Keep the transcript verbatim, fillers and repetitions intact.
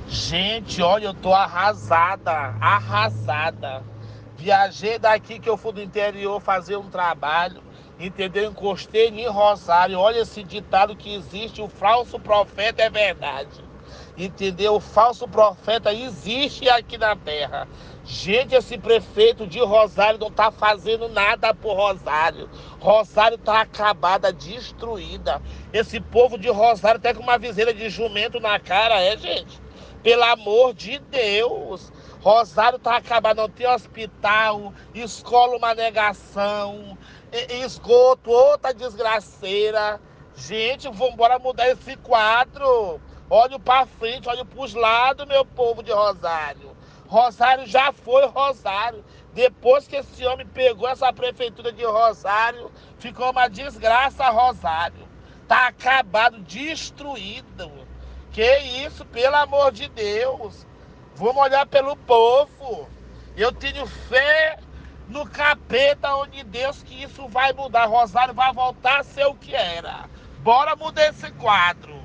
Gente, olha, eu tô arrasada, arrasada. Viajei daqui que eu fui do interior fazer um trabalho, entendeu? Encostei em Rosário. Olha esse ditado que existe, o falso profeta é verdade. Entendeu? O falso profeta existe aqui na terra. Gente, esse prefeito de Rosário não tá fazendo nada por Rosário. Rosário tá acabada, destruída. Esse povo de Rosário tá com uma viseira de jumento na cara, é, gente? Pelo amor de Deus. Rosário tá acabado, não tem hospital, escola uma negação, esgoto, outra desgraceira. Gente, vamos embora mudar esse quadro. Olho pra frente, olho pros lados, meu povo de Rosário. Rosário já foi Rosário. Depois que esse homem pegou essa prefeitura de Rosário, ficou uma desgraça Rosário. Tá acabado, destruído. Que isso, pelo amor de Deus. Vamos olhar pelo povo. Eu tenho fé no capeta onde Deus que isso vai mudar. Rosário vai voltar a ser o que era. Bora mudar esse quadro.